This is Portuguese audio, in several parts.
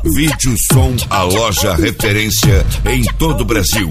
Vídeo Som, a loja referência em todo o Brasil.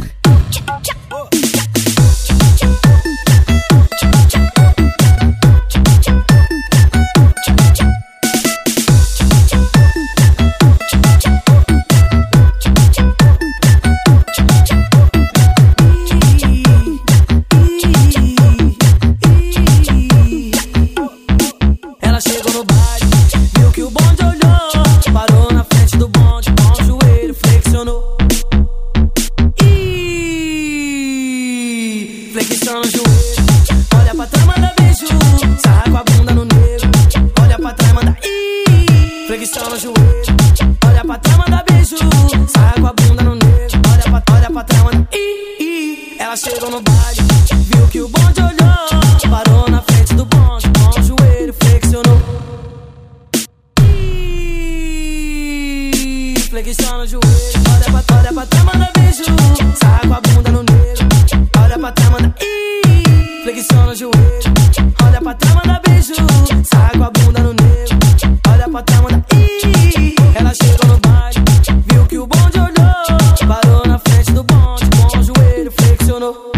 Flexiona o joelho, olha pra trás, manda beijo. Sarra com a bunda no negro, olha pra trás, manda flexiona o joelho, olha pra trás, manda beijo. Sarra com a bunda no negro, olha pra trás, manda Ela chegou no baile, viu que o bonde olhou, parou na frente do bonde, com o joelho flexionou. Flexiona o joelho, olha pra trás, manda beijo. Sarra com a bunda no negro, olha pra trás, manda flexiona o joelho, olha pra trás, manda beijo. Sarra com a bunda no negro, olha pra trás, manda Ela chegou no baile, viu que o bonde olhou, parou na frente do bonde, com o joelho flexionou.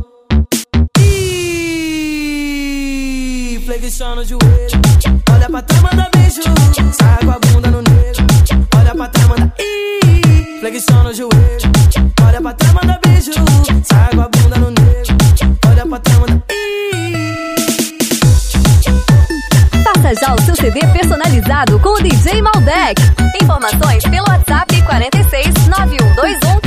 Flexiona o joelho, olha pra trás, manda beijo. Sarra com a bunda no negro, olha pra trás, manda flexiona o joelho, olha pra trás, manda beijo. Sarra com a bunda no negro, olha pra trás, manda Faça já o seu CD personalizado com o DJ Maldec. Informações pelo WhatsApp 46 9121